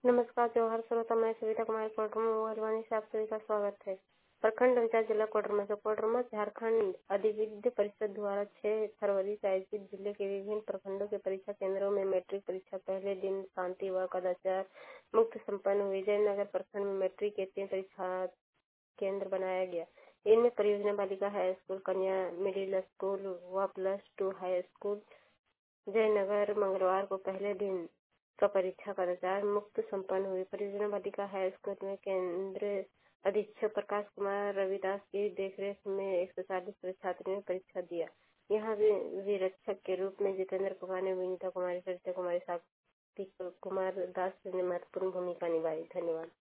नमस्कार जवाहर श्रोता, मैं सविता कुमारी कोडरमा हल्द्वानी से आप सभी का स्वागत है। प्रखंड पंचायत जिला कोडरमा से कोडरमा झारखंड अधिविद्य परिषद द्वारा 6 फरवरी से आयोजित जिले के विभिन्न प्रखंडों के परीक्षा केंद्रों में मैट्रिक परीक्षा पहले दिन शांति व कदाचार मुक्त संपन्न हुई। जयनगर प्रखंड में मैट्रिक के 3 परीक्षा केंद्र बनाया गया। इनमें परियोजना बालिका हाई स्कूल, कन्या मिडिल स्कूल व +2 हाई स्कूल जयनगर मंगलवार को पहले दिन का परीक्षा कदाचार मुक्त संपन्न हुई। परियोजना बालिका हाई स्कूल में केंद्र अधीक्षक प्रकाश कुमार रविदास की देखरेख में 140 परीक्षार्थियों ने परीक्षा दिया। यहाँ विरक्षक के रूप में जितेंद्र कुमार ने विनीता कुमारी, सरिता कुमारी, सात्विक कुमार दास ने महत्वपूर्ण भूमिका निभाई। धन्यवाद।